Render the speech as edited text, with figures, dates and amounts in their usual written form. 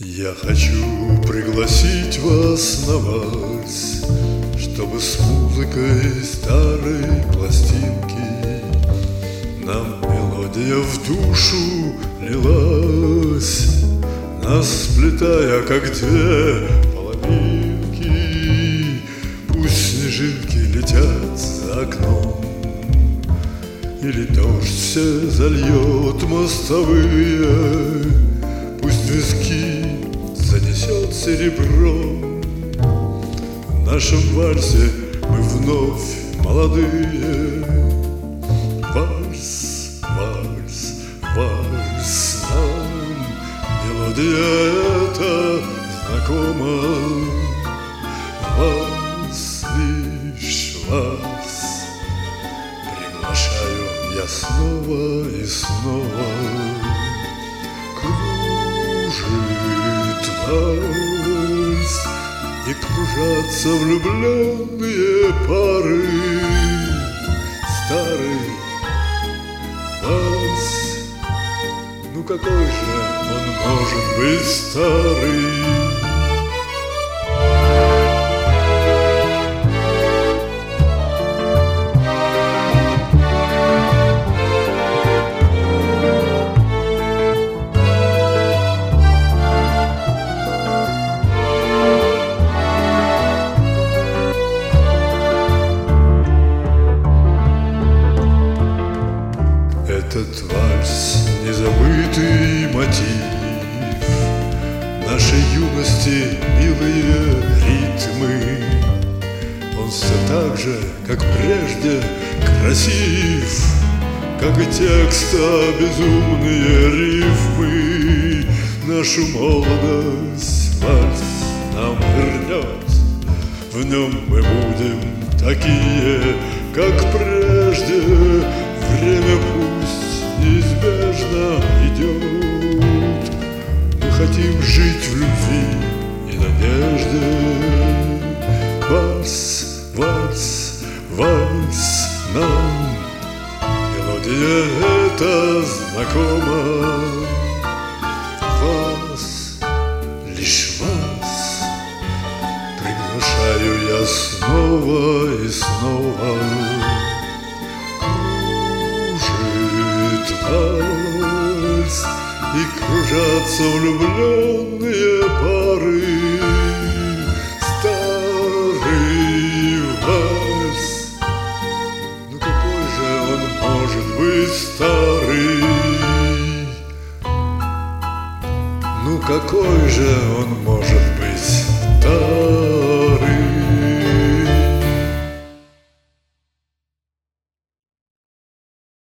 Я хочу пригласить вас на вальс, чтобы с музыкой старой пластинки нам мелодия в душу лилась, нас сплетая, как две половинки. Пусть снежинки летят за окном, или дождь все зальет мостовые, пусть виски занесет серебром. В нашем вальсе мы вновь молодые. Вальс, вальс, вальс нам, мелодия эта знакома. Вас, лишь вас приглашаю я снова и снова. Кружит вальс, и кружатся влюбленные пары. Старый вальс, ну какой же он может быть старый? Этот вальс — незабытый мотив нашей юности, милые ритмы. Он все так же, как прежде, красив, как и текста безумные рифмы. Нашу молодость вальс нам вернет, в нем мы будем такие, как прежде. Время пусть неизбежно идет, мы хотим жить в любви и надежде. Вальс, вальс, вальс нам, мелодия эта знакома. Вас, лишь вас приглашаю я снова и снова. Вальс, и кружатся влюбленные пары. Старый вальс, ну какой же он может быть старый? Ну какой же он может быть старый?